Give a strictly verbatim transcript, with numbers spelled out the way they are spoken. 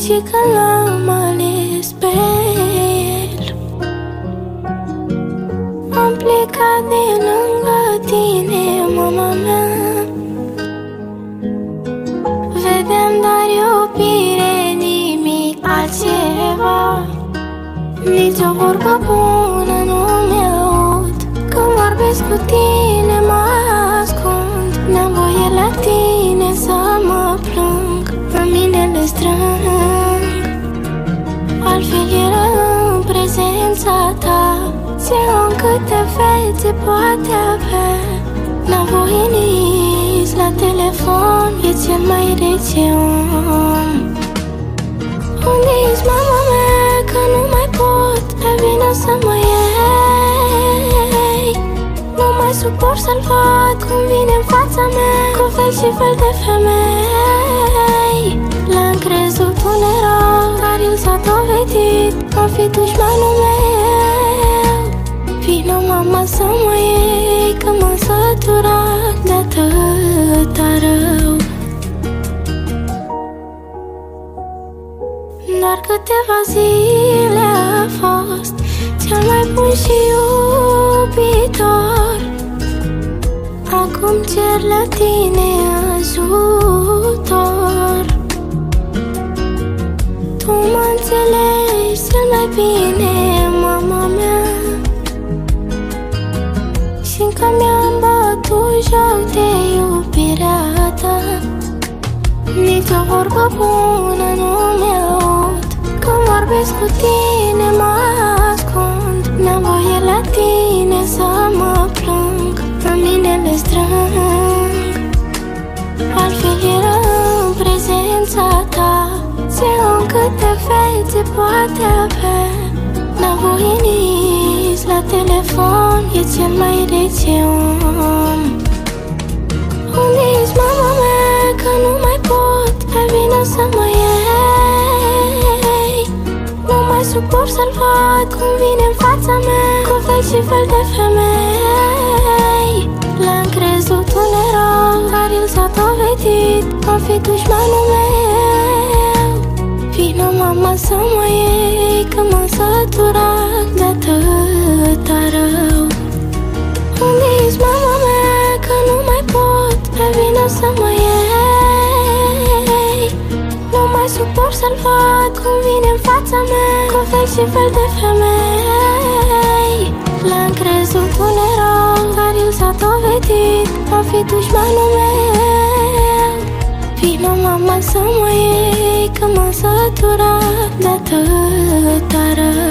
Și când l-am ales pe el, am plecat de lângă tine, mama mea. Vedeam doar iubire, nimic altceva. Nici o vorbă bună nu mi-aud. Când vorbesc cu tine mă ascund. N-am voie la tine să mă plâng, pe mine le strâng. Altfel era în prezența ta. Ce om câte fețe poate avea. N-am voie nici la telefon, e cel mai rece om. Unde ești, mama mea, că nu mai pot, dar vină să mă iei. Nu mai suport să-l văd cum vine în fața mea, cu fel și fel de femei. L-am crezut un erou, dar el s-a dovedit a fi dușmanul meu. Vină, mama, să mă iei, că m-am săturat de atâta rău. Doar câteva zile a fost cel mai bun și iubitor. Acum cer la tine ajutor. Tu mă înțelegi cel mai bine, mama mea. Și încă mi-am bătut joc de iubirea ta. Nici o vorbă bună nu mi-aud. Când vorbesc cu tine mă ascund. N-am voie la tine să mă plâng, pe mine le strâng. Altfel era în prezența ta. Ce om câte fețe poate avea. N-am voie nici la telefon, e cel mai rece om. Unde ești, mama mea, că nu mai pot, hai vină să mă iei. Nu mai suport să-l văd cum vine în fața mea, cu fel și fel de femei. L-am crezut un erou, dar el s-a dovedit a fi dușmanul meu. Vină, mama, să mă iei, că m-am săturat de atâta rău. Unde ești, mama mea, că nu mai pot, hai vină să mă iei. Nu mai suport să-l văd cum vine în fața mea, cu fel și fel de femei. L-am crezut un erou, dar el s-a dovedit a fi dușmanul meu. Vină, mama, să mă iei, că m-am săturat de atâta rău.